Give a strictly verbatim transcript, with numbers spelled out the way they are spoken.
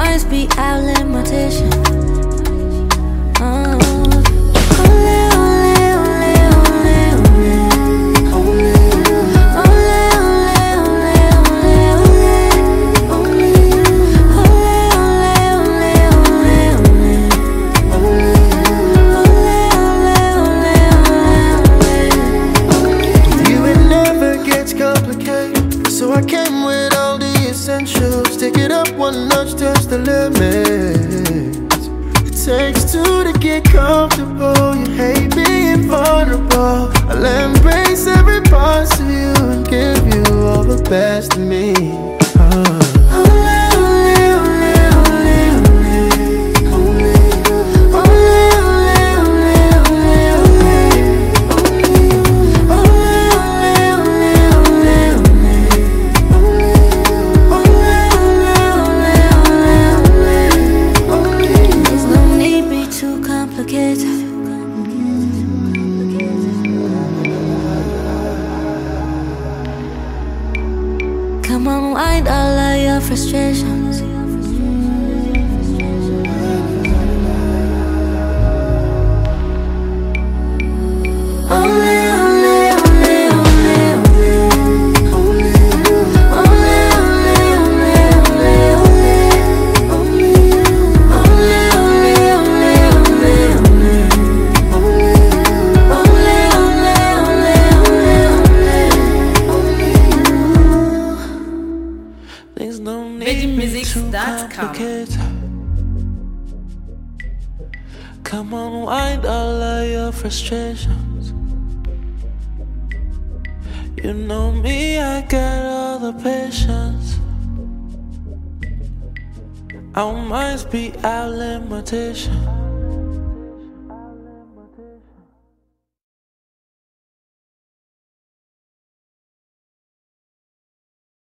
minds be our limitation. Uh. Take it up one notch, touch the limits. It takes two to get comfortable. You hate being vulnerable. I'll embrace every part of you and give you all the best of me. uh. Come on, wind all of your frustrations. Only, only, only, only, only, only, only, only, only, Come on, wind all of your frustrations. You know me, I got all the patience. Our minds be our limitation.